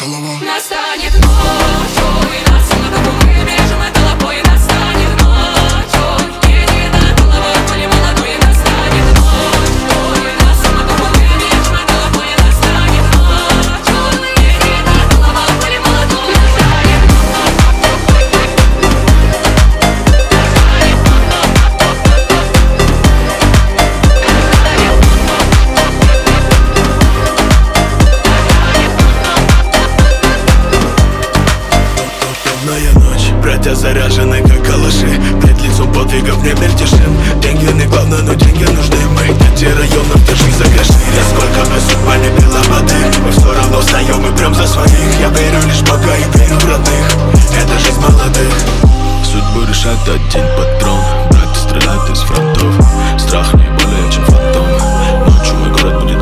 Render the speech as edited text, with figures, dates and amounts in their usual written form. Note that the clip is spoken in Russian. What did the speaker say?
голова. Настанет ночью, и нас на мы бежим от толпой. Настанет ночью, едет голова, коли молодой. Настанет ночью, и нас на мы бежим от толпой. Настанет ночью, едет голова, коли молодой. Темная ночь, братья заряжены как калаши. Пред лицом подвигов не мельтешим. Деньги не главное, но деньги нужны. Мы дети районов, держи за гроши. Сколько бы судьба не била воды, мы все равно встаем и прям за своих. Я верю лишь в Бога и верю в родных. Это жизнь молодых. Судьбу решает один патрон. Братья стреляют из фронтов. Страх не более чем фантом. Ночью мой город будет